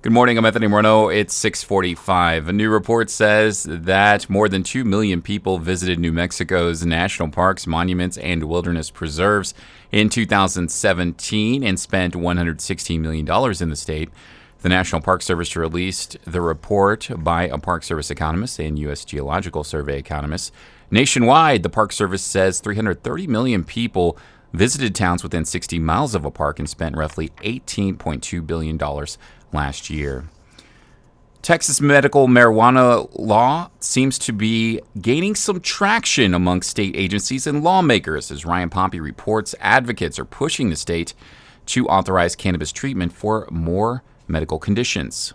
Good morning, I'm Anthony Morneau. It's 6:45. A new report says that more than 2 million people visited New Mexico's national parks, monuments, and wilderness preserves in 2017 and spent $116 million in the state. The National Park Service released the report by a Park Service economist and U.S. Geological Survey economist. Nationwide, the Park Service says 330 million people visited towns within 60 miles of a park and spent roughly $18.2 billion last year. Texas medical marijuana law seems to be gaining some traction among state agencies and lawmakers. As Ryan Pompey reports, advocates are pushing the state to authorize cannabis treatment for more medical conditions.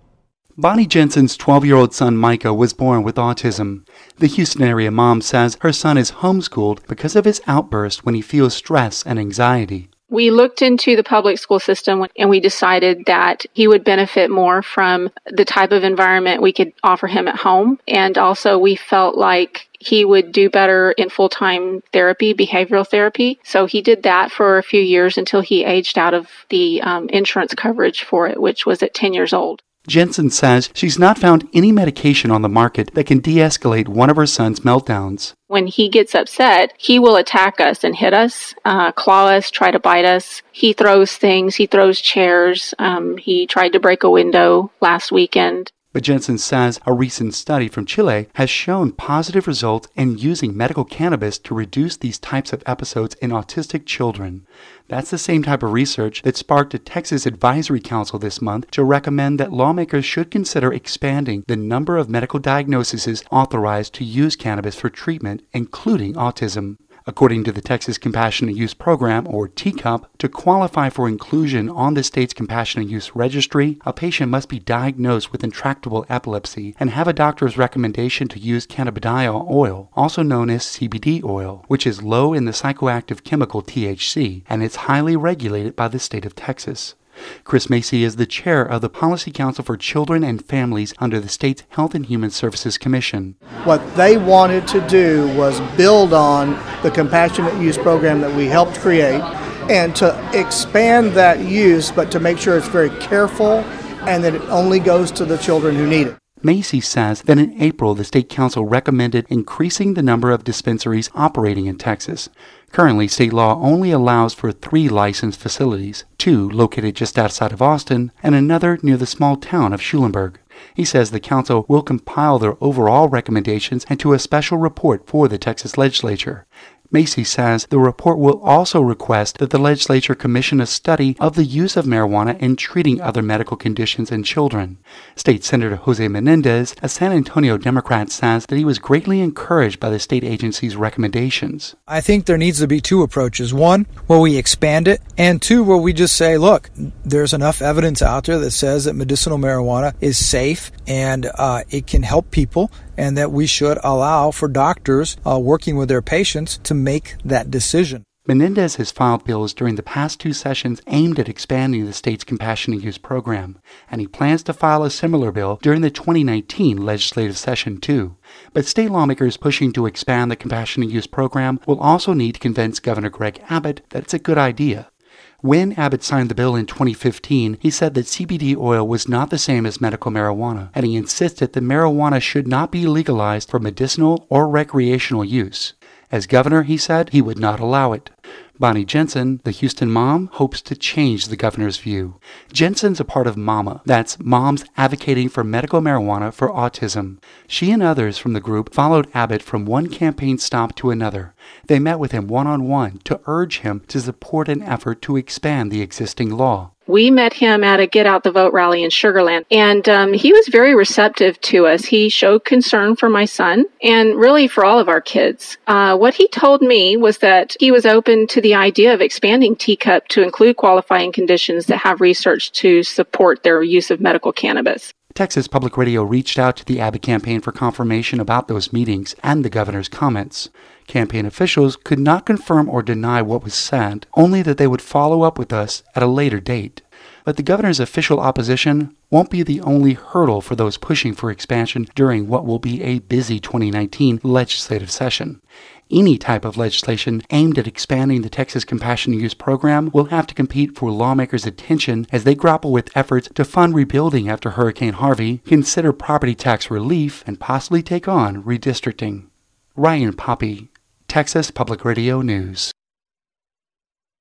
Bonnie Jensen's 12-year-old son Micah was born with autism. The Houston area mom says her son is homeschooled because of his outburst when he feels stress and anxiety. We looked into the public school system and we decided that he would benefit more from the type of environment we could offer him at home. And also we felt like he would do better in full-time therapy, behavioral therapy. So he did that for a few years until he aged out of the insurance coverage for it, which was at 10 years old. Jensen says she's not found any medication on the market that can de-escalate one of her son's meltdowns. When he gets upset, he will attack us and hit us, claw us, try to bite us. He throws things. He throws chairs. He tried to break a window last weekend. But Jensen says a recent study from Chile has shown positive results in using medical cannabis to reduce these types of episodes in autistic children. That's the same type of research that sparked a Texas Advisory Council this month to recommend that lawmakers should consider expanding the number of medical diagnoses authorized to use cannabis for treatment, including autism. According to the Texas Compassionate Use Program, or TCUP, to qualify for inclusion on the state's Compassionate Use Registry, a patient must be diagnosed with intractable epilepsy and have a doctor's recommendation to use cannabidiol oil, also known as CBD oil, which is low in the psychoactive chemical THC, and it's highly regulated by the state of Texas. Chris Macy is the chair of the Policy Council for Children and Families under the state's Health and Human Services Commission. What they wanted to do was build on the compassionate use program that we helped create and to expand that use, but to make sure it's very careful and that it only goes to the children who need it. Macy says that in April, the State Council recommended increasing the number of dispensaries operating in Texas. Currently, state law only allows for 3 licensed facilities, 2 located just outside of Austin and another near the small town of Schulenburg. He says the council will compile their overall recommendations into a special report for the Texas legislature. Macy says the report will also request that the legislature commission a study of the use of marijuana in treating other medical conditions in children. State Senator Jose Menendez, a San Antonio Democrat, says that he was greatly encouraged by the state agency's recommendations. I think there needs to be 2 approaches. One, where we expand it, and 2, where we just say, look, there's enough evidence out there that says that medicinal marijuana is safe and it can help people, and that we should allow for doctors working with their patients to make that decision. Menendez has filed bills during the past 2 sessions aimed at expanding the state's compassionate use program, and he plans to file a similar bill during the 2019 legislative session too. But state lawmakers pushing to expand the compassionate use program will also need to convince Governor Greg Abbott that it's a good idea. When Abbott signed the bill in 2015, he said that CBD oil was not the same as medical marijuana, and he insisted that marijuana should not be legalized for medicinal or recreational use. As governor, he said he would not allow it. Bonnie Jensen, the Houston mom, hopes to change the governor's view. Jensen's a part of MAMA. That's Moms Advocating for Medical Marijuana for Autism. She and others from the group followed Abbott from one campaign stop to another. They met with him one-on-one to urge him to support an effort to expand the existing law. We met him at a Get Out the Vote rally in Sugar Land, and he was very receptive to us. He showed concern for my son and really for all of our kids. What he told me was that he was open to the idea of expanding TCUP to include qualifying conditions that have research to support their use of medical cannabis. Texas Public Radio reached out to the Abbott campaign for confirmation about those meetings and the governor's comments. Campaign officials could not confirm or deny what was said, only that they would follow up with us at a later date. But the governor's official opposition won't be the only hurdle for those pushing for expansion during what will be a busy 2019 legislative session. Any type of legislation aimed at expanding the Texas Compassionate Use Program will have to compete for lawmakers' attention as they grapple with efforts to fund rebuilding after Hurricane Harvey, consider property tax relief, and possibly take on redistricting. Ryan Poppy, Texas Public Radio News.